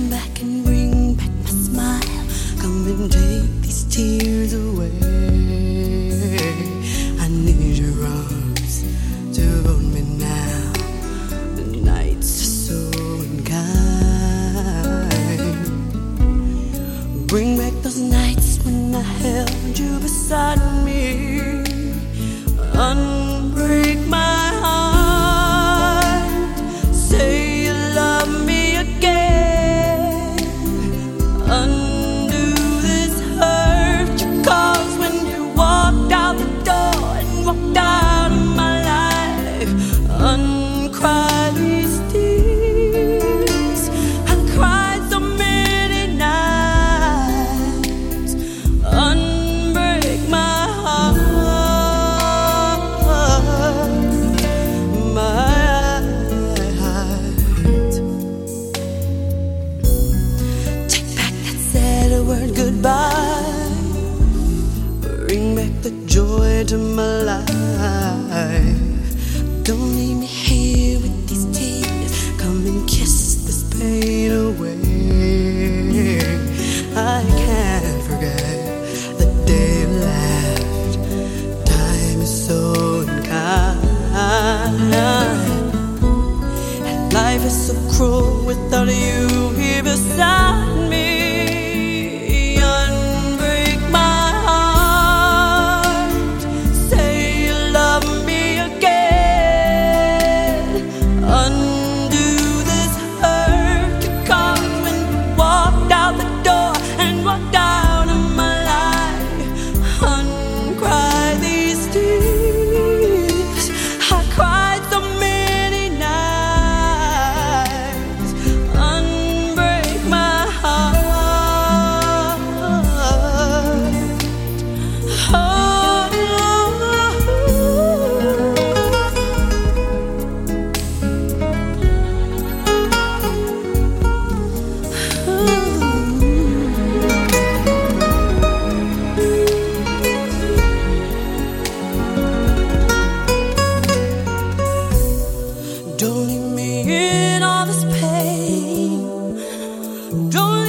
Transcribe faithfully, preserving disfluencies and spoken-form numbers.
come back and bring back my smile. Come and take these tears away. I need your arms to hold me now. The nights are so unkind. Bring back those nights when I held you beside me. Unbreak my heart. Say you love me again. Undo this hurt you caused when you walked out the door and walked out of my life. Uncry these tears. I cried so many nights. Unbreak my heart. Word goodbye. Bring back the joy to my life. Don't leave me here with these tears. Come and kiss this pain away. I can't forget the day you left. Time is so unkind, and life is so cruel without you here beside me. Don't leave me in all this pain. Don't